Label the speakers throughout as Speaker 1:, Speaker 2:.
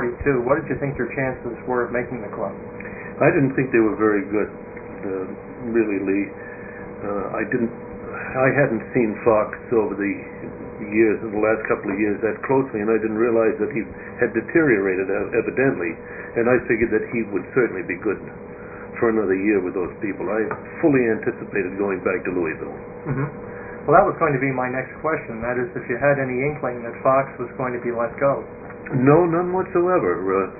Speaker 1: 1942. What did you think your chances were of making the club?
Speaker 2: I didn't think they were very good, really, Lee. I hadn't seen Fox over the years, in the last couple of years, that closely, and I didn't realize that he had deteriorated evidently, and I figured that he would certainly be good for another year with those people. I fully anticipated going back to Louisville.
Speaker 1: Mm-hmm. Well, that was going to be my next question. That is, if you had any inkling that Fox was going to be let go.
Speaker 2: No, none whatsoever.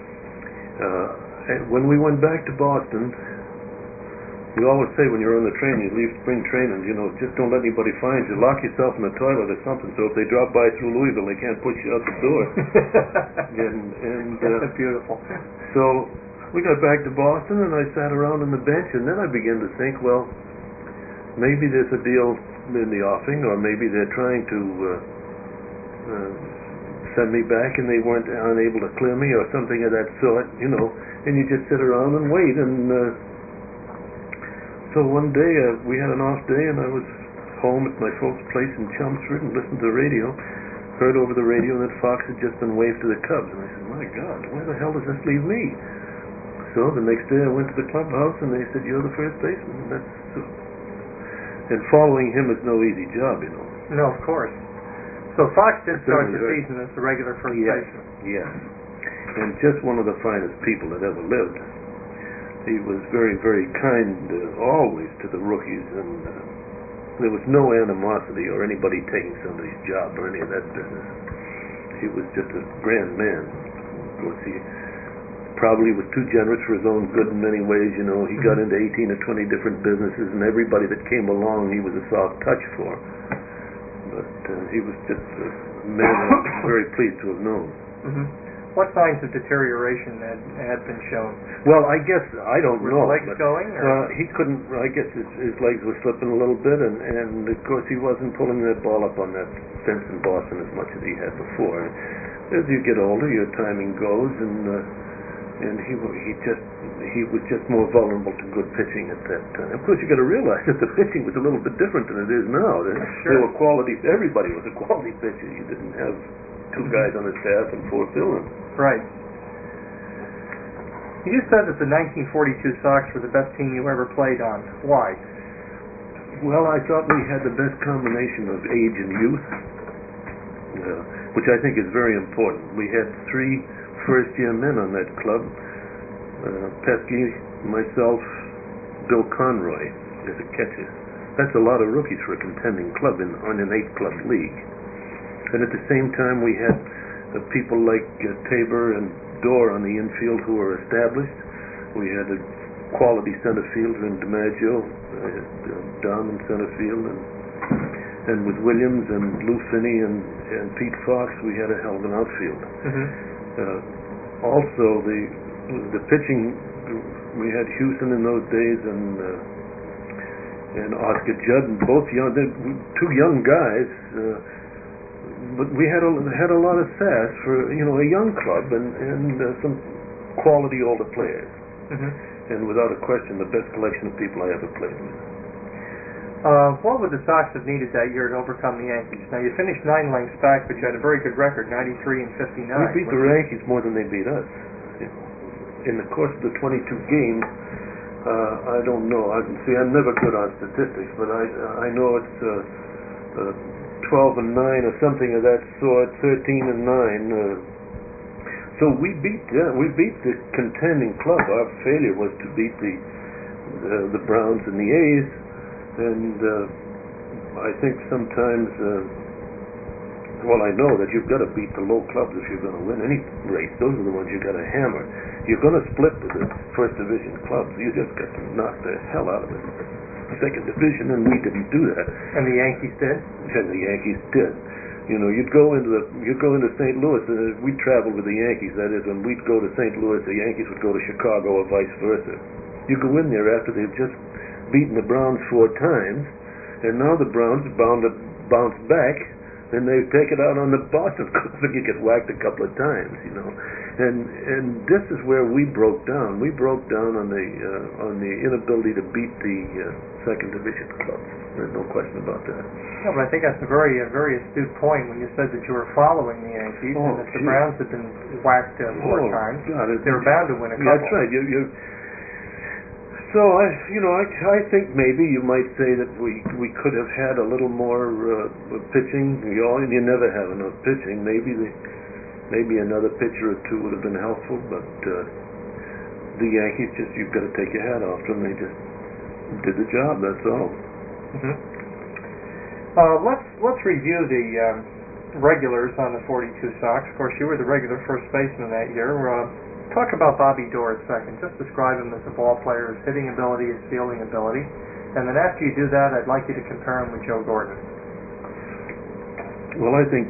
Speaker 2: When we went back to Boston, we always say when you're on the train, you leave spring training, just don't let anybody find you. Lock yourself in the toilet or something, so if they drop by through Louisville, they can't push you out the door.
Speaker 1: That's beautiful.
Speaker 2: So we got back to Boston, and I sat around on the bench, and then I began to think, well, maybe there's a deal in the offing, or maybe they're trying to send me back, and they weren't unable to clear me, or something of that sort, and you just sit around and wait. And so one day we had an off day, and I was home at my folks' place in Chelmsford and listened to the radio, heard over the radio that Fox had just been waived to the Cubs, and I said, my God, where the hell does this leave me? So the next day I went to the clubhouse, and they said, you're the first baseman. And following him is no easy job,
Speaker 1: No, of course. So Fox did start the season as the regular first baseman.
Speaker 2: Yes. And just one of the finest people that ever lived. He was very, very kind always to the rookies, and there was no animosity or anybody taking somebody's job or any of that business. He was just a grand man. Of course, he probably was too generous for his own good in many ways. He got into 18 or 20 different businesses, and everybody that came along he was a soft touch for. But he was just a man I was very pleased to have known.
Speaker 1: Mm-hmm. What signs of deterioration had been shown?
Speaker 2: Well, I guess I don't know.
Speaker 1: Were his legs going?
Speaker 2: He couldn't. I guess his legs were slipping a little bit, and of course he wasn't pulling that ball up on that fence in Boston as much as he had before. As you get older, your timing goes, and he was just more vulnerable to good pitching at that time. Of course, you got to realize that the pitching was a little bit different than it is now. There were quality. Everybody was a quality pitcher. You didn't have two guys on the staff and four fill-ins.
Speaker 1: Right. You said that the 1942 Sox were the best team you ever played on. Why?
Speaker 2: Well, I thought we had the best combination of age and youth, which I think is very important. We had 3 first-year men on that club, Pesky, myself, Bill Conroy as a catcher. That's a lot of rookies for a contending club on an 8-club league. And at the same time, we had people like Tabor and Dorr on the infield who were established. We had a quality center fielder in DiMaggio, Dom in center field, and with Williams and Lou Finney and Pete Fox, we had a hell of an outfield.
Speaker 1: Mm-hmm.
Speaker 2: Also, the pitching, we had Houston in those days and Oscar Judd, and both two young guys. But we had a lot of sass for a young club and some quality older players.
Speaker 1: Mm-hmm.
Speaker 2: And without a question, the best collection of people I ever played with.
Speaker 1: What would the Sox have needed that year to overcome the Yankees? Now, you finished 9 lengths back, but you had a very good record, 93 and 59.
Speaker 2: We beat the Yankees more than they beat us. In the course of the 22 games, I don't know. I'm never good on statistics, but I know it's 12 and 9 or something of that sort, 13 and 9. So we beat the contending club. Our failure was to beat the Browns and the A's. And I think sometimes, I know that you've got to beat the low clubs if you're going to win any race. Those are the ones you've got to hammer. You're going to split with the first division clubs. You just got to knock the hell out of the second division, and we didn't do that.
Speaker 1: And the Yankees did?
Speaker 2: And the Yankees did. You'd go into St. Louis, and we'd travel with the Yankees. That is, when we'd go to St. Louis, the Yankees would go to Chicago, or vice versa. You go in there after they've just beaten the Browns 4 times, and now the Browns are bound to bounce back, and they take it out on the Boston Club, and you get whacked a couple of times, And this is where we broke down. We broke down on the inability to beat the second division clubs. There's no question about that.
Speaker 1: No, but I think that's a very astute point when you said that you were following the Yankees, and if the Browns had been whacked 4 times, they were bound to win a couple.
Speaker 2: That's right. So I think maybe you might say that we could have had a little more pitching. You never have enough pitching. Maybe another pitcher or two would have been helpful, but the Yankees you've got to take your hat off to them. They just did the job. That's all.
Speaker 1: Mm-hmm. Let's review the regulars on the 42 Sox. Of course, you were the regular first baseman that year. Talk about Bobby Doerr a second. Just describe him as a ball player, his hitting ability, his fielding ability. And then after you do that, I'd like you to compare him with Joe Gordon.
Speaker 2: Well, I think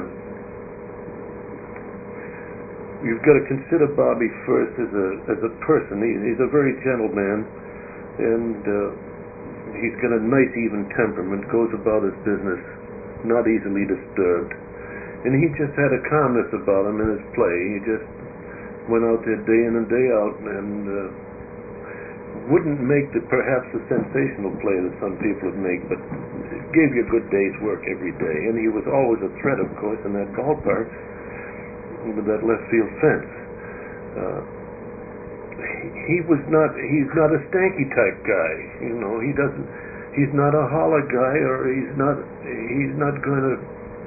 Speaker 2: you've got to consider Bobby first as a person. He's a very gentle man, and he's got a nice, even temperament, goes about his business, not easily disturbed. And he just had a calmness about him in his play. He just went out there day in and day out and wouldn't make perhaps the sensational play that some people would make, but gave you a good day's work every day. And he was always a threat, of course, in that ballpark with that left field fence. He's not a stanky type guy. He's not a holler guy, or he's not going to.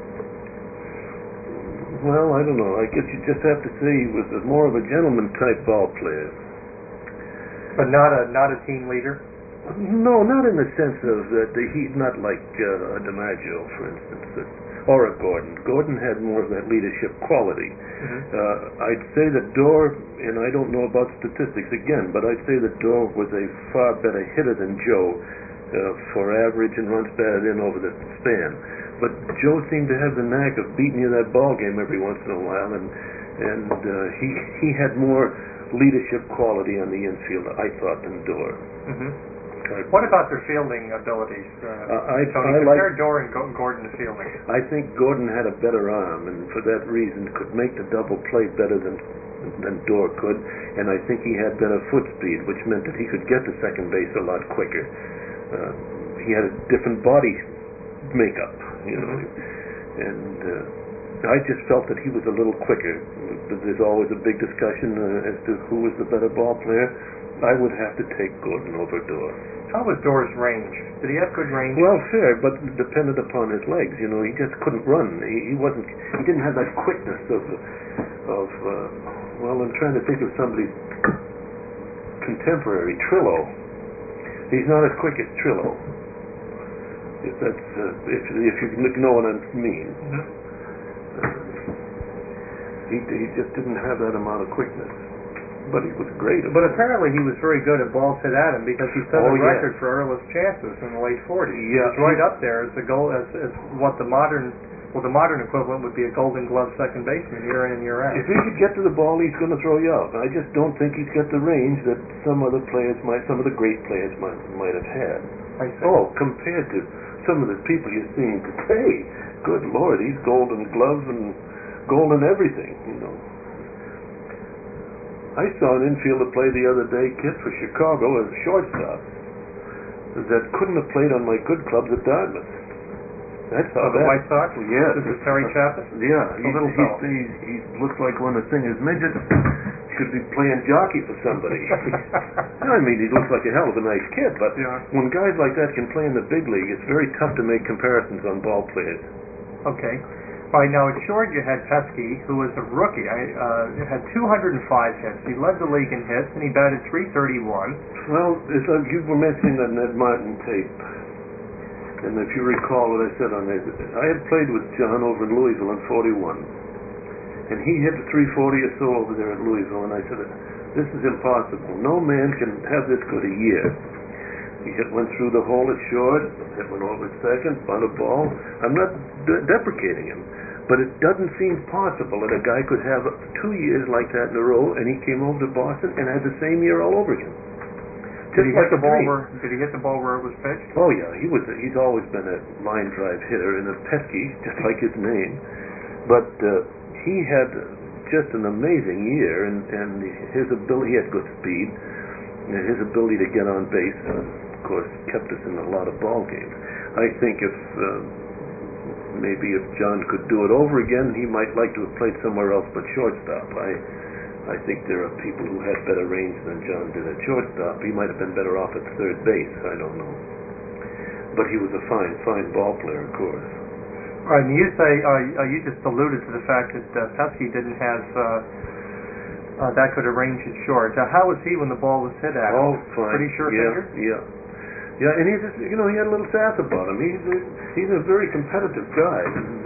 Speaker 2: Well, I don't know. I guess you just have to say he was more of a gentleman type ball player.
Speaker 1: But not a team leader?
Speaker 2: No, not in the sense of that he's not like a DiMaggio, for instance, or a Gordon. Gordon had more of that leadership quality. Mm-hmm. I'd say that Doerr, and I don't know about statistics again, but I'd say that Doerr was a far better hitter than Joe for average and runs batted in over the span. But Joe seemed to have the knack of beating you that ball game every once in a while, and he had more leadership quality on the infield, I thought, than Doerr.
Speaker 1: Mm-hmm. What about their fielding abilities? Tony, compare Doerr and Gordon's fielding.
Speaker 2: I think Gordon had a better arm, and for that reason could make the double play better than Doerr could, and I think he had better foot speed, which meant that he could get to second base a lot quicker. He had a different body makeup, and I just felt that he was a little quicker. There's always a big discussion as to who was the better ball player. I would have to take Gordon over Doerr.
Speaker 1: How was Doerr's range? Did he have good range?
Speaker 2: Well, fair, but depended upon his legs. He just couldn't run. He didn't have that quickness of. Well, I'm trying to think of somebody contemporary. Trillo. He's not as quick as Trillo. If you know what I mean.
Speaker 1: Mm-hmm.
Speaker 2: He just didn't have that amount of quickness. But he was great.
Speaker 1: But apparently he was very good at balls hit at him, because he set a record for earliest chances in the late 40s.
Speaker 2: Yeah,
Speaker 1: he was right up there as the goal as what the modern equivalent would be a Golden Glove second baseman year in and year out.
Speaker 2: If he could get to the ball, he's going to throw you out. I just don't think he's got the range that some of the great players might have had.
Speaker 1: I see.
Speaker 2: Oh, compared to some of the people you're seeing today, good Lord, he's Golden Glove and Golden everything. I saw an infielder play the other day, kid, for Chicago as a shortstop that couldn't have played on my good clubs at Dartmouth. That's how
Speaker 1: the White Sox?
Speaker 2: Yeah.
Speaker 1: This is Terry Chapman?
Speaker 2: Yeah.
Speaker 1: He
Speaker 2: looks like one of Singer's midgets. Should be playing jockey for somebody. I mean, he looks like a hell of a nice kid, but when guys like that can play in the big league, it's very tough to make comparisons on ball players.
Speaker 1: Okay. All right, now at short you had Pesky, who was a rookie. Had 205 hits. He led the league in hits, and he batted .331.
Speaker 2: Well, you were mentioning that Ned Martin tape, and if you recall what I said on there, I had played with John over in Louisville in '41, and he hit the .340 or so over there at Louisville, and I said, this is impossible. No man can have this good a year. He went through the hole at short, hit one over at second, bunted a ball. I'm not deprecating him, but it doesn't seem possible that a guy could have 2 years like that in a row, and he came over to Boston and had the same year all over again.
Speaker 1: Did he hit the ball where it was pitched?
Speaker 2: Oh yeah, he's always been a line drive hitter and a Pesky, just like his name. But he had just an amazing year, and his ability, he had good speed, and his ability to get on base course, kept us in a lot of ball games. I think maybe if John could do it over again, he might like to have played somewhere else but shortstop. I think there are people who had better range than John did at shortstop. He might have been better off at third base. I don't know. But he was a fine ball player, of course.
Speaker 1: Right, and you say you just alluded to the fact that Pesky didn't have that good a range at short. How was he when the ball was hit at him?
Speaker 2: Oh, fine.
Speaker 1: Pretty sure-fingered?
Speaker 2: Yeah, and he just, he had a little sass about him. He's a very competitive guy.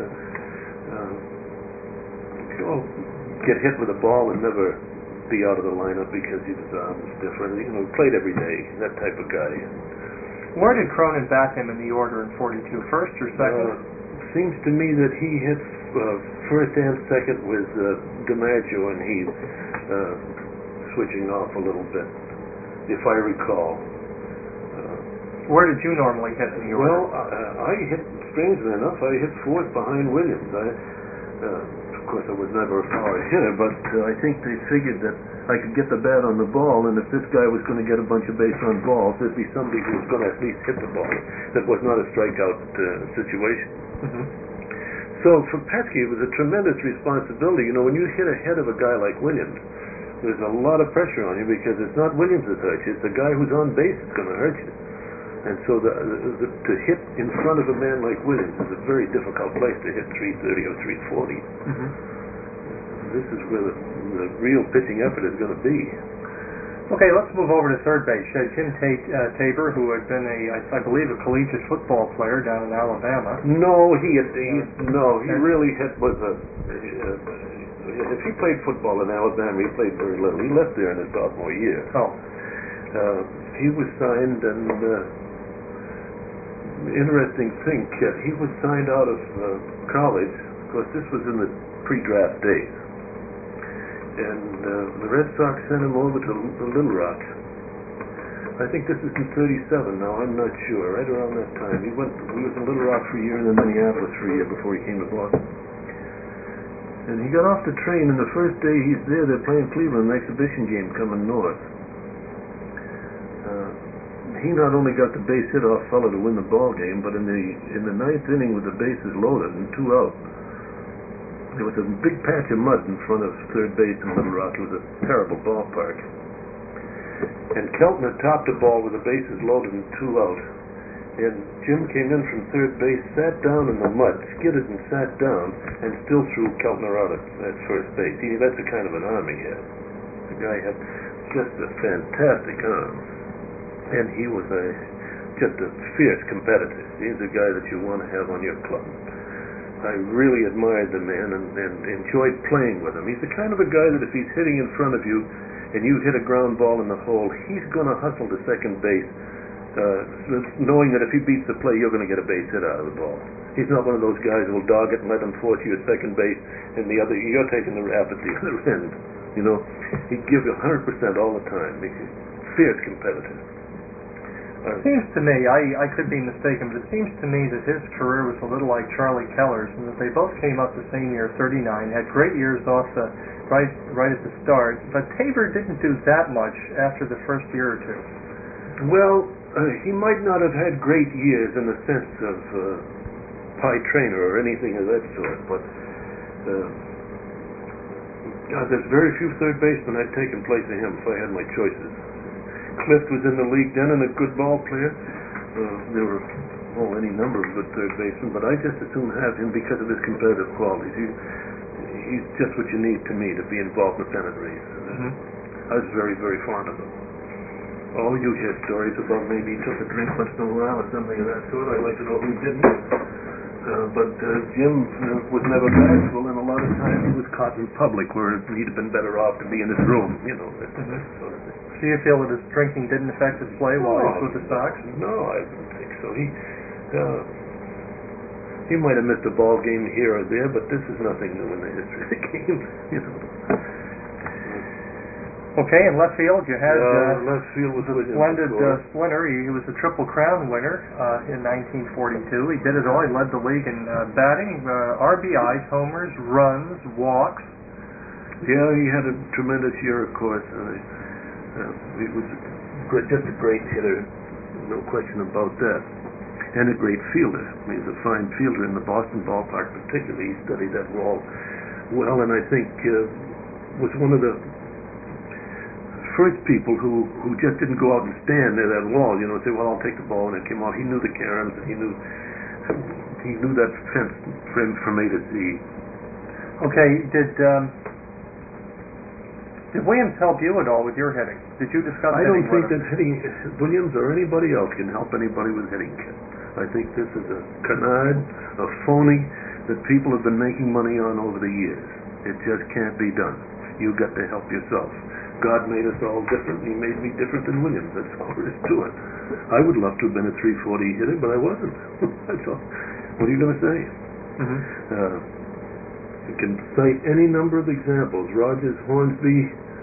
Speaker 2: And, get hit with a ball and never be out of the lineup because his arm was different. Played every day, that type of guy.
Speaker 1: Where did Cronin bat him in the order in 42? First or second?
Speaker 2: Seems to me that he hit first and second with DiMaggio, and he's switching off a little bit, if I recall.
Speaker 1: Where did you normally hit in the order?
Speaker 2: Well, I hit, strangely enough, I hit fourth behind Williams. Of course, I was never a power hitter, but I think they figured that I could get the bat on the ball, and if this guy was going to get a bunch of base run balls, there'd be somebody who was going to at least hit the ball. That was not a strikeout situation.
Speaker 1: Mm-hmm.
Speaker 2: So for Pesky, it was a tremendous responsibility. When you hit ahead of a guy like Williams, there's a lot of pressure on you because it's not Williams that hurts you, it's the guy who's on base that's going to hurt you. And so to hit in front of a man like Williams is a very difficult place to hit 330 or 340.
Speaker 1: Mm-hmm.
Speaker 2: This is where the real pitching effort is going to be.
Speaker 1: Okay, let's move over to third base. Jim Tabor, who had been I believe a collegiate football player down in Alabama.
Speaker 2: No, he really was a. If he played football in Alabama, he played very little. He left there in his sophomore year.
Speaker 1: Oh.
Speaker 2: He was signed, and interesting thing, Kit, he was signed out of college. Of course, this was in the pre-draft days. And the Red Sox sent him over to Little Rock. I think this is in 37 now, I'm not sure, right around that time. He was in Little Rock for a year and then Minneapolis for a year before he came to Boston. And he got off the train, and the first day he's there, they're playing Cleveland, an exhibition game coming north. He not only got the base hit off fella to win the ball game, but in the ninth inning with the bases loaded and 2 out, there was a big patch of mud in front of third base in Little Rock. It was a terrible ballpark. And Keltner topped the ball with the bases loaded and 2 out. And Jim came in from third base, sat down in the mud, skidded and sat down, and still threw Keltner out at first base. That's the kind of an arm he had. The guy had just a fantastic arm. And he was just a fierce competitor. He's a guy that you want to have on your club. I really admired the man and enjoyed playing with him. He's the kind of a guy that if he's hitting in front of you and you hit a ground ball in the hole, he's going to hustle to second base, knowing that if he beats the play, you're going to get a base hit out of the ball. He's not one of those guys who will dog it and let him force you at second base, and you're taking the rap at the other end. He'd give you 100% all the time. He's a fierce competitor.
Speaker 1: It seems to me, I could be mistaken, but it seems to me that his career was a little like Charlie Keller's, and that they both came up the same year, 39, had great years off right at the start, but Tabor didn't do that much after the first year or two.
Speaker 2: Well, he might not have had great years in the sense of pie trainer or anything of that sort, but there's very few third basemen I'd take in place of him if I had my choices. Clift was in the league then and a good ball player. There were any number of good third basemen, but I just as soon have him because of his competitive qualities. He's just what you need to me to be involved in the pennant race.
Speaker 1: Mm-hmm.
Speaker 2: I was very, very fond of him. Oh, you hear stories about maybe he took a drink once in a while or something of that sort. I'd like to know who didn't. But Jim was never bashful, and a lot of times he was caught in public where he'd have been better off to be in his room, that sort of thing.
Speaker 1: Do you feel that his drinking didn't affect his play while he was with the Sox?
Speaker 2: No, I don't think so. He might have missed a ball game here or there, but this is nothing new in the history of the game.
Speaker 1: Okay, in left field you had
Speaker 2: left field was
Speaker 1: a splendid splinter. He was a Triple Crown winner in 1942. He did it all. He led the league in batting, RBIs, homers, runs, walks.
Speaker 2: Yeah, he had a tremendous year, of course. He was just a great hitter. no question about that. And a great fielder. He was a fine fielder in the Boston ballpark particularly. He studied that wall well, and I think was one of the first people who just didn't go out and stand near that wall, and say, well, I'll take the ball when it came off. He knew the caroms, and he knew that fence from A to Z.
Speaker 1: Okay, did Williams help you at all with your hitting? Did you discuss
Speaker 2: I
Speaker 1: hitting
Speaker 2: don't think
Speaker 1: with him?
Speaker 2: that Williams or anybody else can help anybody with hitting. I think this is a canard, a phony that people have been making money on over the years. It just can't be done. You've got to help yourself. God made us all different. He made me different than Williams. That's all there is to it. I would love to have been a 340 hitter, but I wasn't. That's all. What are you going to say?
Speaker 1: Mm-hmm.
Speaker 2: You can cite any number of examples. Rogers Hornsby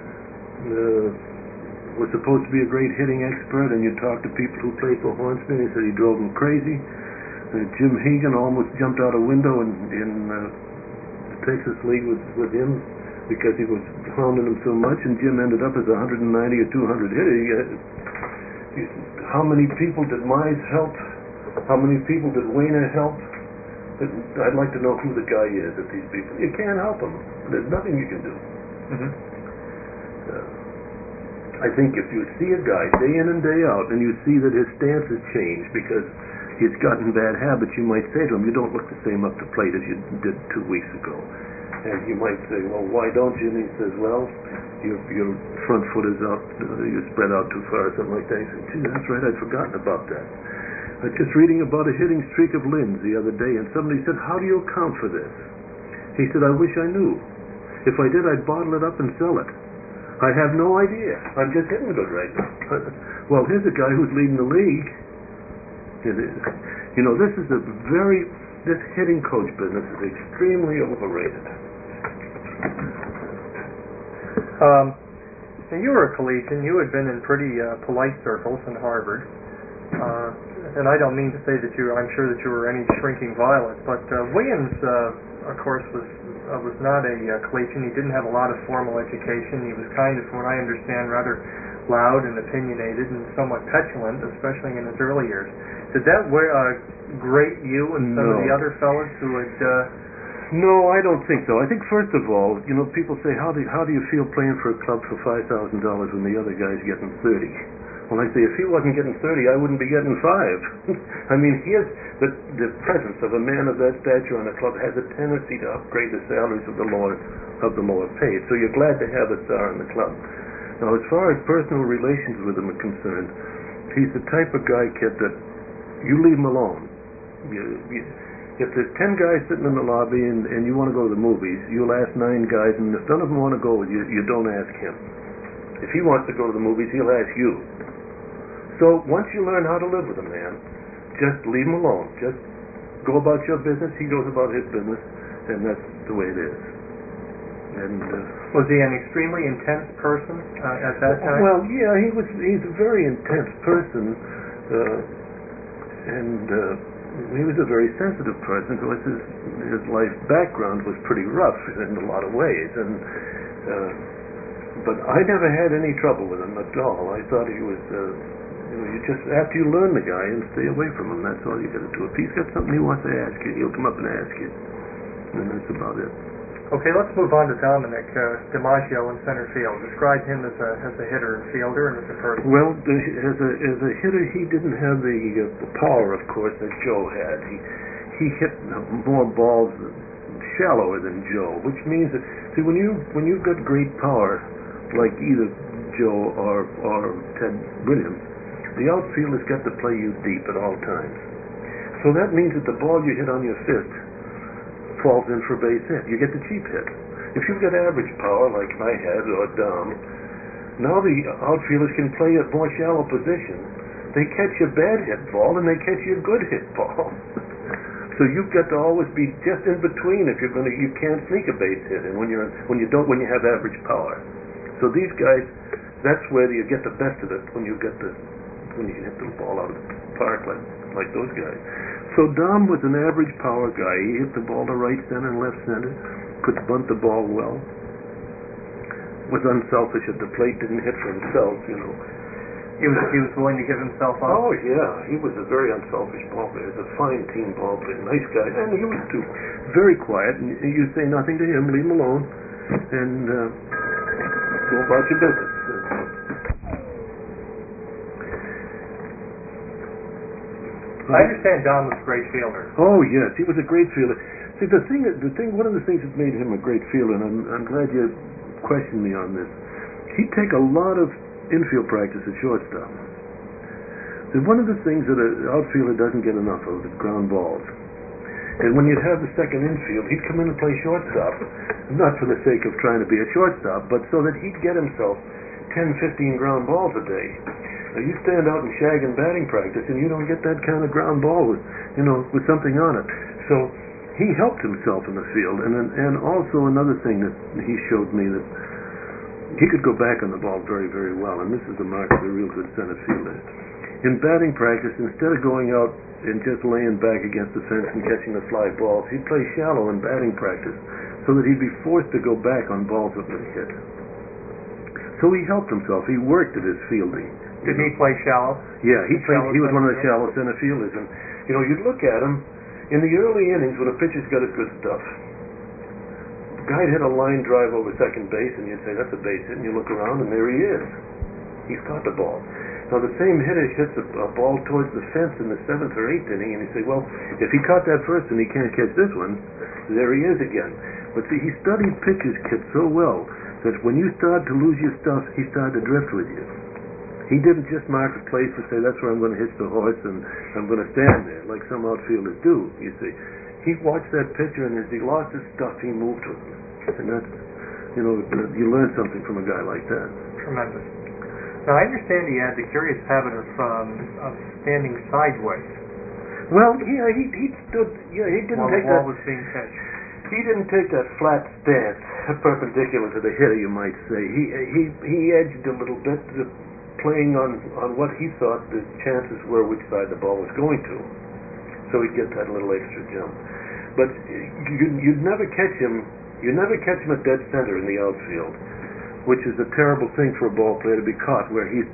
Speaker 2: was supposed to be a great hitting expert, and you talk to people who played for Hornsby, and they said he drove them crazy. Jim Hegan almost jumped out a window in the Texas League with him because he was hounding him so much, and Jim ended up as a 190 or 200 hitter. How many people did Mize help? How many people did Wayner help? I'd like to know who the guy is at these people. You can't help them. There's nothing you can do.
Speaker 1: Mm-hmm.
Speaker 2: I think if you see a guy day in and day out and you see that his stance has changed because he's gotten bad habits, you might say to him, you don't look the same up the plate as you did 2 weeks ago. And you might say, well, why don't you? And he says, well, your front foot is out, you're spread out too far, or something like that. He said, gee, that's right, I'd forgotten about that. I was just reading about a hitting streak of Lynn's the other day, and somebody said, how do you account for this? He said, I wish I knew. If I did, I'd bottle it up and sell it. I have no idea. I'm just hitting good right now. Well, here's a guy who's leading the league. This hitting coach business is extremely overrated.
Speaker 1: And you were a collegian. You had been in pretty polite circles in Harvard. And I don't mean to say that I'm sure that you were any shrinking violet, but Williams, of course, was not a collegian. He didn't have a lot of formal education. He was kind of, from what I understand, rather loud and opinionated and somewhat petulant, especially in his early years. Did that grate you and some of the other fellas who had...
Speaker 2: No, I don't think so. I think, first of all, people say, how do you feel playing for a club for $5,000 when the other guy's getting 30? Well, I say, if he wasn't getting 30, I wouldn't be getting 5. I mean, the presence of a man of that stature on a club has a tendency to upgrade the salaries of the lower paid. So you're glad to have a star in the club. Now, as far as personal relations with him are concerned, he's the type of guy, kid, that you leave him alone. If there's 10 guys sitting in the lobby and you want to go to the movies, you'll ask 9 guys, and if none of them want to go with you, you don't ask him. If he wants to go to the movies, he'll ask you. So once you learn how to live with a man, just leave him alone. Just go about your business, he goes about his business, and that's the way it is. And
Speaker 1: was he an extremely intense person at that time?
Speaker 2: Well, yeah, he's a very intense person, and he was a very sensitive person. Of course, his life background was pretty rough in a lot of ways, but I never had any trouble with him at all. I thought he was... you just, after you learn the guy, and stay away from him. That's all you got to do. If he's got something he wants to ask you, he'll come up and ask you. And that's about it.
Speaker 1: Okay, let's move on to Dominic DiMaggio in center field. Describe him as a hitter and fielder and as a person.
Speaker 2: Well, as a hitter, he didn't have the power, of course, that Joe had. He hit more balls shallower than Joe, which means that, see, when you've got great power, like either Joe or Ted Williams, the outfield has got to play you deep at all times. So that means that the ball you hit on your fist falls in for a base hit. You get the cheap hit. If you've got average power like I had or Dom, now the outfielders can play a more shallow position. They catch a bad hit ball and they catch you a good hit ball. So you've got to always be just in between if you can't sneak a base hit in when you have average power. So these guys, that's where you get the best of it when you can hit the ball out of the park like those guys. So Dom was an average power guy. He hit the ball to right center and left center, could bunt the ball well, was unselfish at the plate, didn't hit for himself,
Speaker 1: He was willing to give himself up.
Speaker 2: Oh yeah, he was a very unselfish ball player. He was a fine team ball player, nice guy, and he was too very quiet. And you say nothing to him, leave him alone, and go about your business.
Speaker 1: I understand Don was a great fielder.
Speaker 2: Oh yes, he was a great fielder. See, one of the things that made him a great fielder, and I'm glad you questioned me on this. He'd take a lot of infield practice at shortstop. And one of the things that an outfielder doesn't get enough of is ground balls. And when you'd have the second infield, he'd come in and play shortstop, not for the sake of trying to be a shortstop, but so that he'd get himself 10, 15 ground balls a day. Now you stand out in shag and batting practice, and you don't get that kind of ground ball with something on it. So he helped himself in the field, and also another thing that he showed me that he could go back on the ball very, very well, and this is the mark of a real good center fielder. In batting practice, instead of going out and just laying back against the fence and catching the fly balls, he'd play shallow in batting practice so that he'd be forced to go back on balls that would hit. So he helped himself. He worked at his fielding.
Speaker 1: Didn't he play shallow?
Speaker 2: Yeah, he was one of the shallow center fielders. And, you'd look at him in the early innings when a pitcher's got his good stuff. The guy'd hit a line drive over second base, and you'd say, that's a base hit, and you look around, and there he is. He's caught the ball. Now, the same hitter hits a ball towards the fence in the 7th or 8th inning, and you say, well, if he caught that first and he can't catch this one, there he is again. But see, he studied pitches, Kit, so well that when you started to lose your stuff, he started to drift with you. He didn't just mark a place to say, that's where I'm going to hitch the horse and I'm going to stand there, like some outfielders do, you see. He watched that pitcher, and as he lost his stuff, he moved with him. And that's, you learn something from a guy like that.
Speaker 1: Tremendous. Now, I understand he had the curious habit of standing sideways.
Speaker 2: Well, yeah, he stood. Yeah, he didn't
Speaker 1: while
Speaker 2: take
Speaker 1: the ball
Speaker 2: that.
Speaker 1: was being pitched.
Speaker 2: He didn't take that flat stance, perpendicular to the hitter, you might say. He edged a little bit, playing on what he thought the chances were which side the ball was going to. So he'd get that little extra jump. But you'd never catch him. You'd never catch him at dead center in the outfield, which is a terrible thing for a ball player to be caught, where he's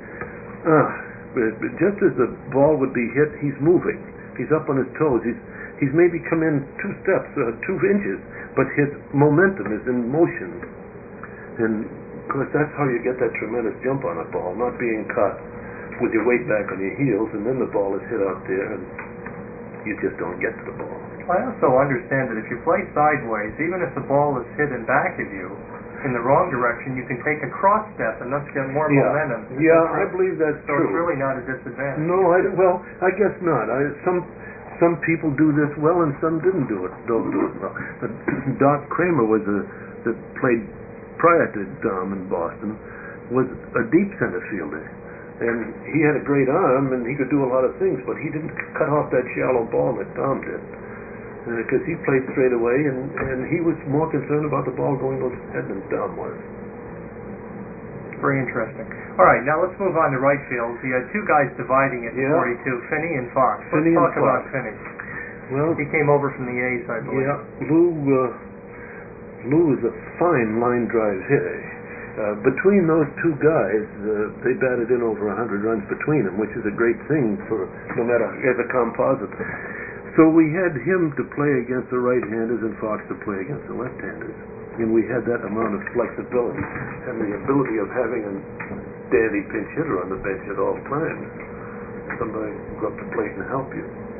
Speaker 2: just as the ball would be hit, he's moving. He's up on his toes. He's maybe come in 2 steps, 2 inches, but his momentum is in motion. And of course, that's how you get that tremendous jump on a ball, not being caught with your weight back on your heels, and then the ball is hit out there, and you just don't get to the ball.
Speaker 1: I also understand that if you play sideways, even if the ball is hit in back of you, in the wrong direction, you can take a cross step and thus get more momentum.
Speaker 2: Yeah, I believe that's
Speaker 1: so
Speaker 2: true.
Speaker 1: So it's really not a disadvantage.
Speaker 2: No, I guess not. Some people do this well, and some don't do it well. But Doc Kramer that played prior to Dom in Boston, was a deep center fielder, and he had a great arm, and he could do a lot of things, but he didn't cut off that shallow ball that Dom did. Because he played straight away, and he was more concerned about the ball going over his head than Dom was.
Speaker 1: Very interesting. All right, now let's move on to right field. You had 2 guys dividing it in 42, Finney and Fox. Let's talk about Finney.
Speaker 2: Well,
Speaker 1: he came over from the A's, I believe.
Speaker 2: Yeah, Lou is a fine line drive hitter. Between those 2 guys, they batted in over 100 runs between them, which is a great thing for no matter as a composite. So we had him to play against the right-handers and Fox to play against the left-handers. And we had that amount of flexibility and the ability of having a dandy pinch hitter on the bench at all times. Somebody can go up to the plate and help you.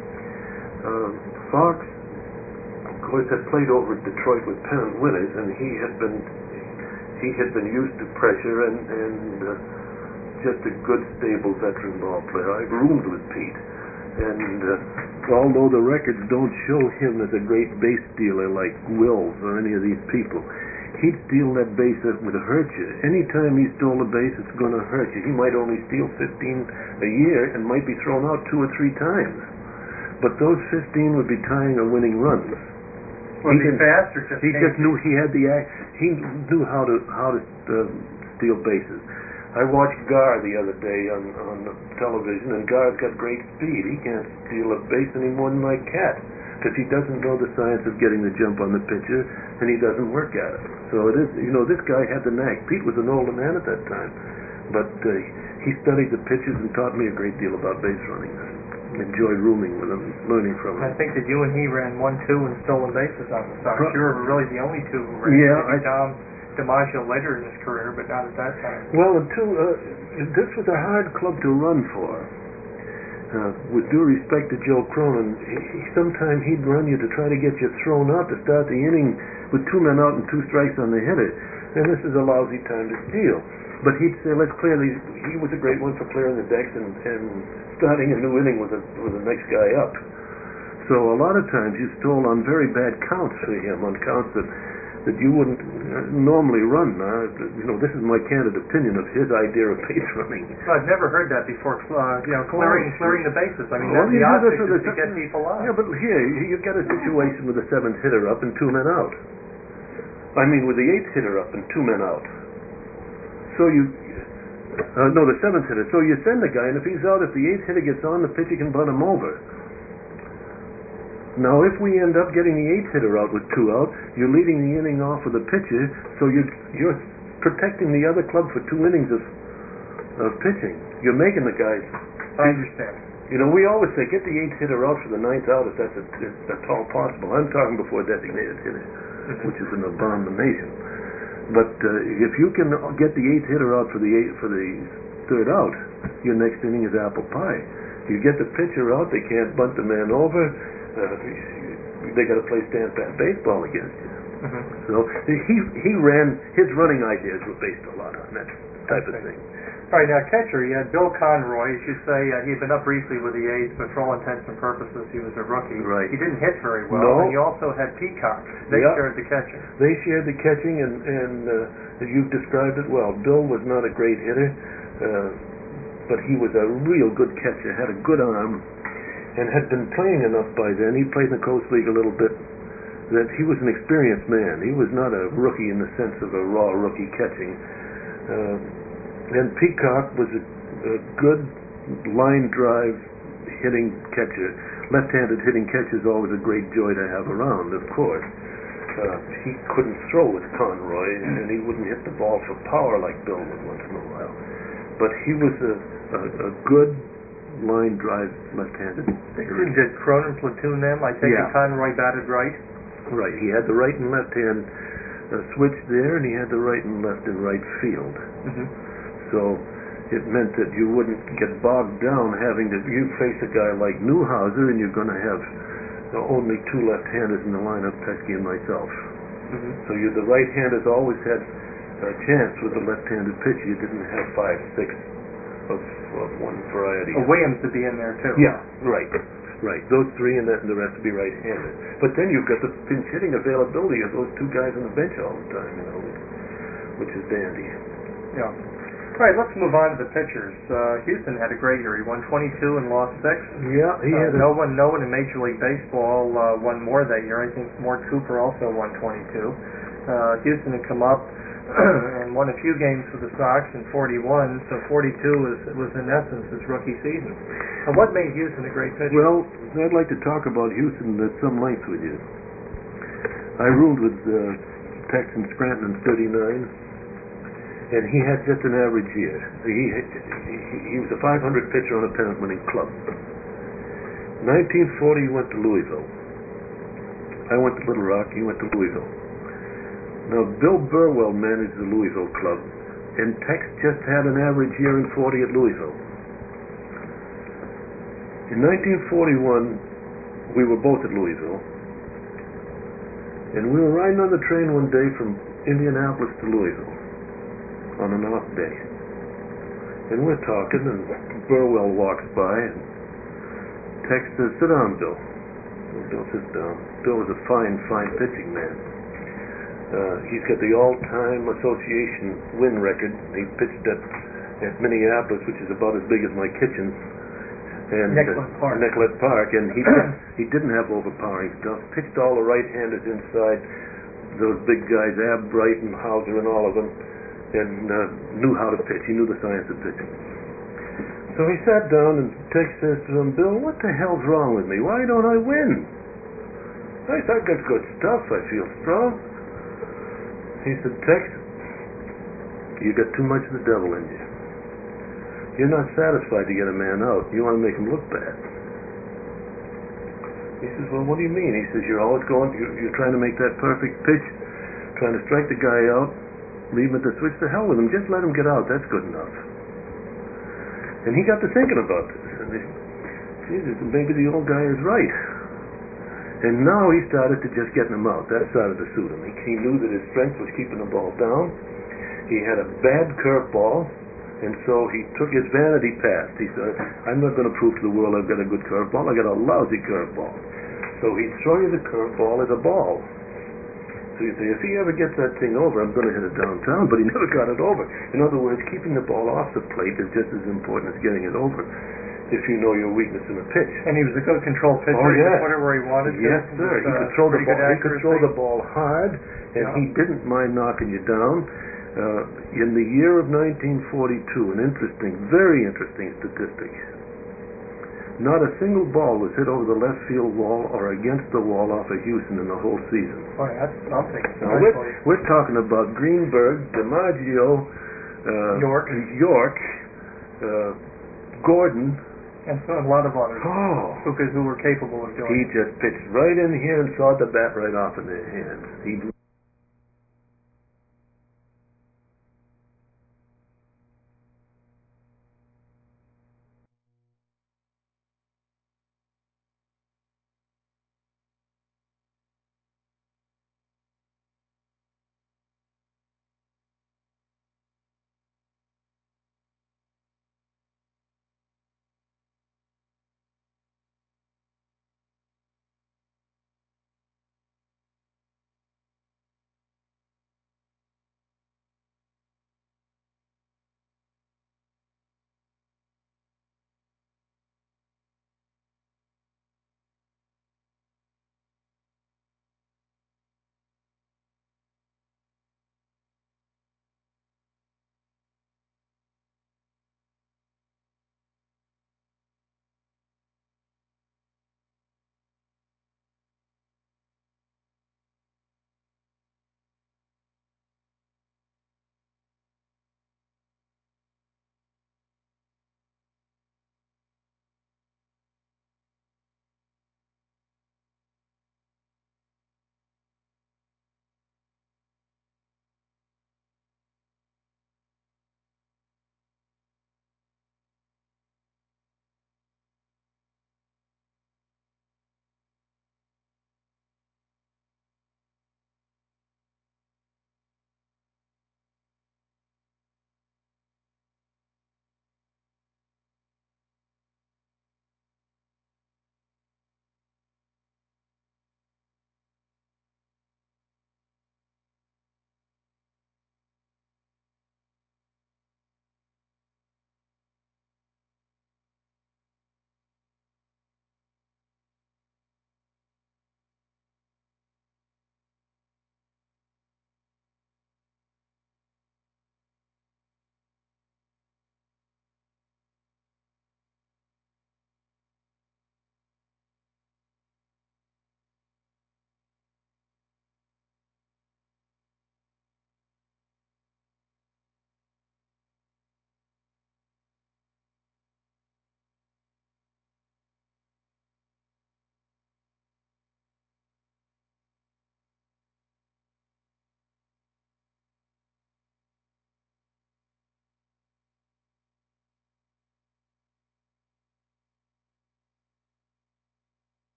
Speaker 2: Fox, of course, had played over at Detroit with pennant winners, and he had been used to pressure and just a good, stable veteran ball player. I roomed with Pete. And although the records don't show him as a great base stealer like Wills or any of these people, he'd steal that base that would hurt you. Anytime he stole a base, it's going to hurt you. He might only steal 15 a year and might be thrown out 2 or 3 times. But those 15 would be tying or winning runs.
Speaker 1: Was he fast or just?
Speaker 2: He just knew he had he knew how to steal bases. I watched Gar the other day on television, and Gar's got great speed. He can't steal a base any more than my cat, because he doesn't know the science of getting the jump on the pitcher, and he doesn't work at it. So it is, this guy had the knack. Pete was an older man at that time, But he studied the pitches and taught me a great deal about base running. Enjoyed rooming with him, learning from him.
Speaker 1: I think that you and he ran 1-2 and stolen bases on the Sox. You were really the only two who ran.
Speaker 2: Yeah,
Speaker 1: Dom DiMaggio later in his career, but not at that time.
Speaker 2: Well, this was a hard club to run for. With due respect to Joe Cronin, sometimes he'd run you to try to get you thrown out to start the inning with 2 men out and 2 strikes on the hitter. And this is a lousy time to steal. But he'd say, let's clear these. He was a great one for clearing the decks and starting a new inning with the next guy up. So a lot of times you stole on very bad counts for him, on counts that you wouldn't normally run. This is my candid opinion of his idea of base running.
Speaker 1: Well, I've never heard that before. Clearing the bases. I mean, the object is to get people out.
Speaker 2: Yeah, but here you've got a situation with the 7th hitter up and 2 men out. I mean, with the 8th hitter up and 2 men out. So the 7th hitter. So you send the guy, and if he's out, if the 8th hitter gets on, the pitcher can bunt him over. Now, if we end up getting the 8th hitter out with 2 out, you're leading the inning off with a pitcher, so you're protecting the other club for 2 innings of pitching. You're making the guys.
Speaker 1: I understand.
Speaker 2: We always say, get the 8th hitter out for the 9th out if that's at all possible. I'm talking before designated hitters, which is an abomination. But if you can get the 8th hitter out for the 3rd out, your next inning is apple pie. You get the pitcher out, they can't bunt the man over. They got to play stand-pat baseball against you. So he ran. His running ideas were based a lot on that type of thing.
Speaker 1: All right, now catcher, you had Bill Conroy. As you say, he had been up briefly with the A's, but for all intents and purposes, he was a rookie.
Speaker 2: Right.
Speaker 1: He didn't hit very well.
Speaker 2: No.
Speaker 1: And you also had Peacock. They shared the catching.
Speaker 2: They shared the catching, and you've described it well. Bill was not a great hitter, but he was a real good catcher, had a good arm, and had been playing enough by then. He played in the Coast League a little bit, that he was an experienced man. He was not a rookie in the sense of a raw rookie catching. And Peacock was a good line drive hitting catcher. Left-handed hitting catcher is always a great joy to have around, of course. He couldn't throw with Conroy, and he wouldn't hit the ball for power like Bill would once in a while. But he was a good line drive left-handed hitter.
Speaker 1: Did Cronin platoon them? I take it Conroy batted right?
Speaker 2: Right. He had the right and left hand switch there, and he had the right and left in right field. So it meant that you wouldn't get bogged down having to. You face a guy like Newhouser, and you're going to have only 2 left-handers in the lineup, Pesky and myself. So the right-handers always had a chance with the left-handed pitch. You didn't have 5, 6 of one variety.
Speaker 1: Williams to be in there too.
Speaker 2: Yeah, right. Those 3 and the rest would be right-handed. But then you've got the pinch hitting availability of those 2 guys on the bench all the time, which is dandy.
Speaker 1: Yeah. All right, let's move on to the pitchers. Houston had a great year. He won 22 and lost 6.
Speaker 2: Yeah, he had
Speaker 1: no one in Major League Baseball won more that year. I think Mort Cooper also won 22. Houston had come up and won a few games for the Sox in 41, so 42 was in essence his rookie season. And what made Houston a great pitcher?
Speaker 2: Well, I'd like to talk about Houston at some length with you. I ruled with Tex and Scranton in 39. And he had just an average year. He was a 500 pitcher on a pennant-winning club. 1940, he went to Louisville. I went to Little Rock. He went to Louisville. Now, Bill Burwell managed the Louisville club, and Tex just had an average year in 40 at Louisville. In 1941, we were both at Louisville, and we were riding on the train one day from Indianapolis to Louisville on an off day. And we're talking, and Burwell walks by, and Tex says, "Sit down, Bill." And Bill sits down. Bill was a fine pitching man. He's got the all-time association win record. He pitched at Minneapolis, which is about as big as my kitchen, and Nicollet Park, and he didn't have overpowering stuff. Pitched all the right-handers inside, those big guys, Ab Bright and Hauser and all of them, and knew how to pitch. He knew the science of pitching. So he sat down, and Tex says to him, "Bill, what the hell's wrong with me? Why don't I win? I got good stuff. I feel strong." He said, "Tex, you got too much of the devil in you. You're not satisfied to get a man out. You want to make him look bad. He says, well, what do you mean? He says, you're always you're trying to make that perfect pitch, trying to strike the guy out, leave him at the switch. To hell with him. Just let him get out. That's good enough. And he got to thinking about this. And he, Jesus, maybe the old guy is right. And now he started to just getting him out. That started to suit him. He knew that his strength was keeping the ball down. He had a bad curveball, and so he took his vanity passed. He said, I'm not going to prove to the world I've got a good curveball. I got a lousy curveball. So he swung the curveball as a ball. So you say, if he ever gets that thing over, I'm going to hit it downtown, but he never got it over. In other words, keeping the ball off the plate is just as important as getting it over, if you know your weakness in a pitch.
Speaker 1: And he was a good control pitcher.
Speaker 2: Oh, yeah.
Speaker 1: He could put it where he wanted to.
Speaker 2: Yes, sir. He could throw the ball. He could throw the ball hard, and
Speaker 1: Yeah.
Speaker 2: he didn't mind knocking you down. In the year of 1942, an interesting, very interesting statistic. Not a single ball was hit over the left field wall or against the wall off of Houston in the whole season.
Speaker 1: Boy, that's something.
Speaker 2: Now, we're talking about Greenberg, DiMaggio, York, Gordon,
Speaker 1: and so a lot of others
Speaker 2: who
Speaker 1: were capable of doing it.
Speaker 2: He just pitched right in here and sawed the bat right off in their hands. He